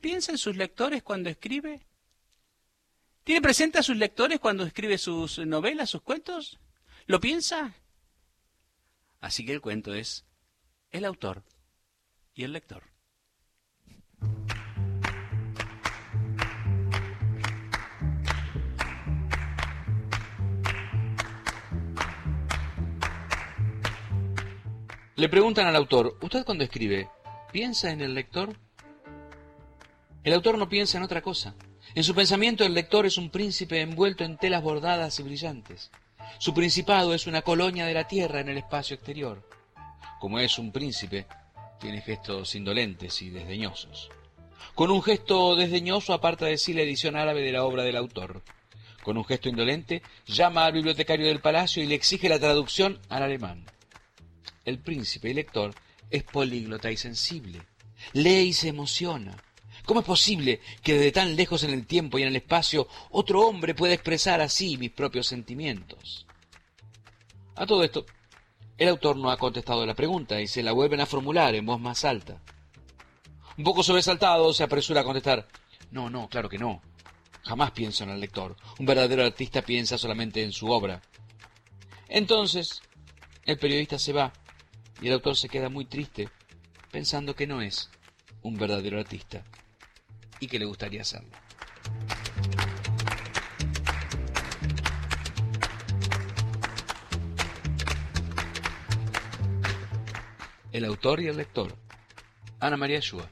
¿Piensa en sus lectores cuando escribe? ¿Tiene presente a sus lectores cuando escribe sus novelas, sus cuentos? ¿Lo piensa? Así que el cuento es el autor y el lector. Le preguntan al autor, ¿usted cuando escribe, piensa en el lector? El autor no piensa en otra cosa. En su pensamiento el lector es un príncipe envuelto en telas bordadas y brillantes. Su principado es una colonia de la tierra en el espacio exterior. Como es un príncipe, tiene gestos indolentes y desdeñosos. Con un gesto desdeñoso aparta de sí la edición árabe de la obra del autor. Con un gesto indolente llama al bibliotecario del palacio y le exige la traducción al alemán. El príncipe y lector es políglota y sensible. Lee y se emociona. ¿Cómo es posible que desde tan lejos en el tiempo y en el espacio otro hombre pueda expresar así mis propios sentimientos? A todo esto, el autor no ha contestado la pregunta y se la vuelven a formular en voz más alta. Un poco sobresaltado, se apresura a contestar, no, claro que no. Jamás pienso en el lector. Un verdadero artista piensa solamente en su obra. Entonces, el periodista se va y el autor se queda muy triste, pensando que no es un verdadero artista y que le gustaría serlo. El autor y el lector. Ana María Shua.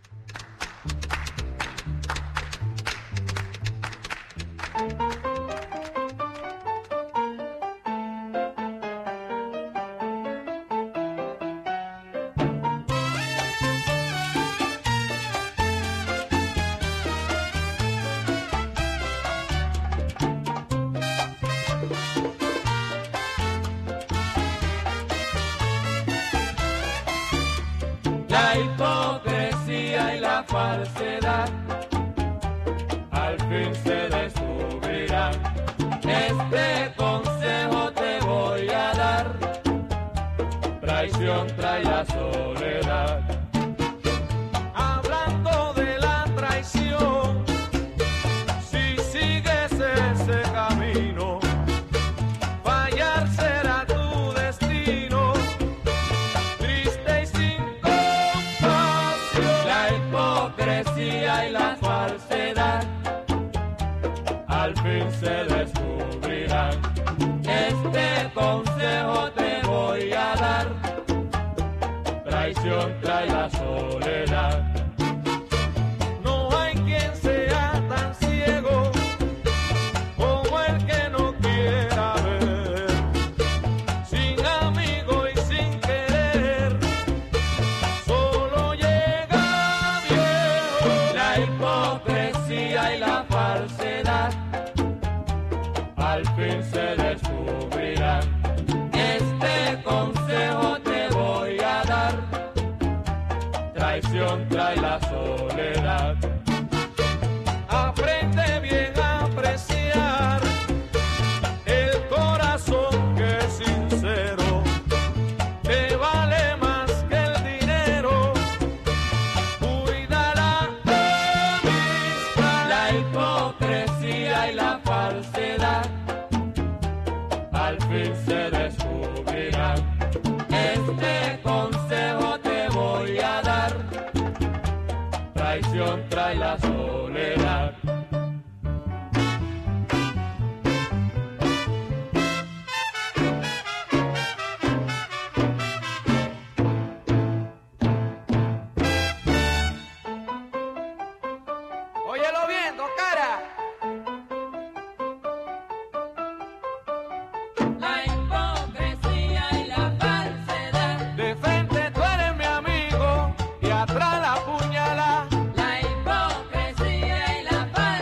La hipocresía y la falsedad al fin se descubrirán. Este consejo te voy a dar: traición trae la soledad. Hablando de la traición, si sigues ese camino, fallar será tu destino. Triste y sin compasión, la hipocresía y la falsedad al fin se descubrirán. Este consejo te voy a dar: traición trae la soledad. No hay quien sea tan ciego como el que no quiera ver. Sin amigo y sin querer, solo llega viejo. La hipocresía y la falsedad al fin se descubrirán. Este consejo te voy a dar: traición trae la soledad. Aprende bien a apreciar el corazón que es sincero. Te vale más que el dinero. Cuida la amistad. La hipocresía y la falsedad al fin se descubrirán. Este consejo te voy a dar: traición trae la soledad. Óyelo bien, dos caras. La hipocresía y la falsedad. De frente tú eres mi amigo y atrás la puñalada. La hipocresía y la falsedad.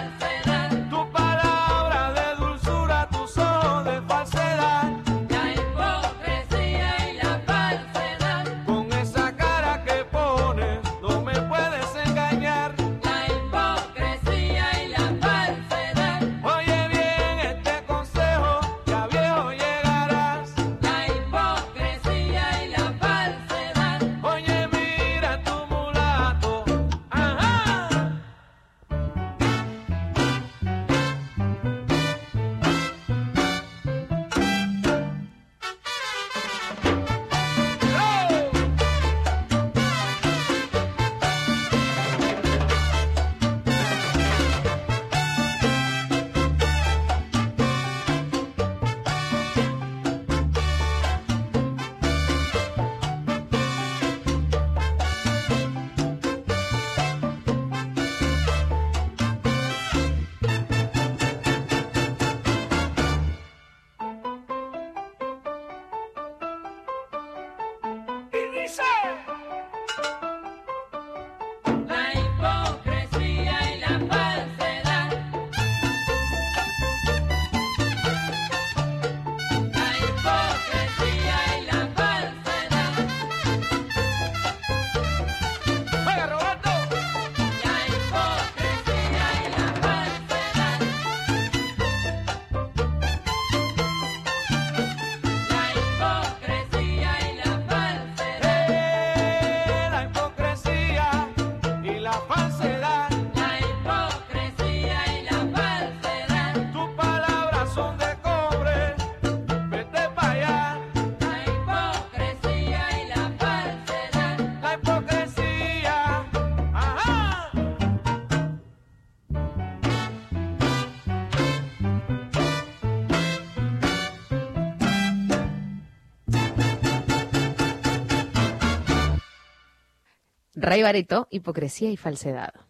Ray Barretto, Hipocresía y falsedad.